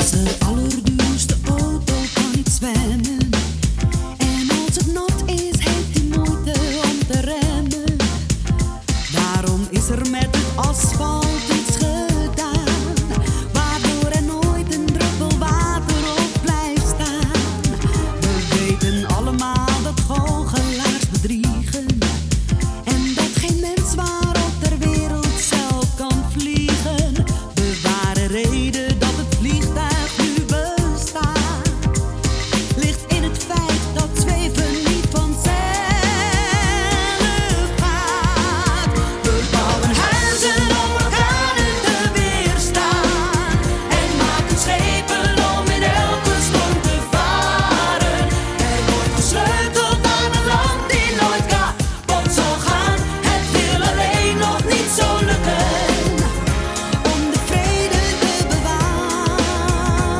Onze allerduurste auto kan niet zwemmen. En als het nat is, heeft hij moeite om te remmen. Daarom is er met het asfalt iets gedaan, waardoor er nooit een druppel water op blijft staan. We weten allemaal dat goochelaars bedriegen en dat geen mens waarop ter wereld zelf kan vliegen. De ware reden dat het vliegtuig nu bestaat ligt in het feit dat zweven niet vanzelf gaat. We bouwen huizen om orkanen te weerstaan en maken schepen om in elke storm te varen. Er wordt gesleuteld aan een land die nooit kapot zal gaan. Het wil alleen nog niet zo lukken om de vrede te bewaren.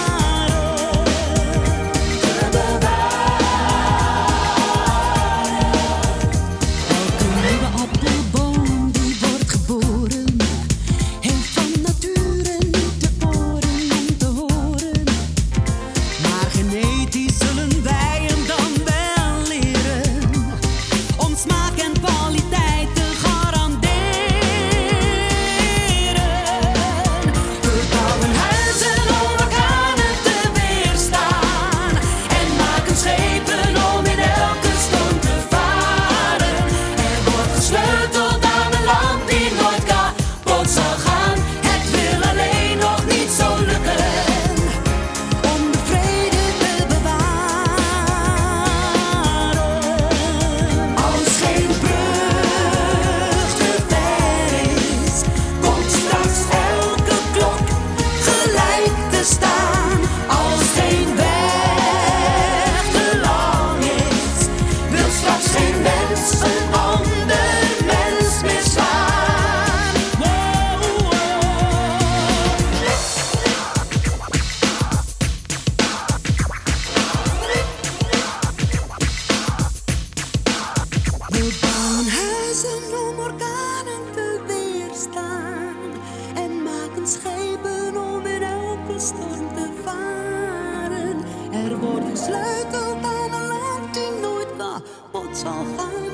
Elke nieuwe appelboom die wordt geboren heeft van nature niet de oren om te horen. Maar genetisch zullen wij hem dan wel leren om smaak en kwaliteit te garanderen. We bouwen huizen om orkanen te weerstaan en maken schepen om in elke storm te varen. Er wordt gesleuteld aan een land die nooit kapot zal gaan. Het wil alleen nog niet zo lukken om de vrede te bewaren. Als geen brug te ver is, komt straks elke klok gelijk te staan. Als geen weg te lang is, wil straks geen mens een ander mens meer slaan. We bouwen huizen om orkanen te weerstaan en maken schepen om in elke storm te varen. Er wordt gesleuteld aan een land die nooit kapot zal gaan.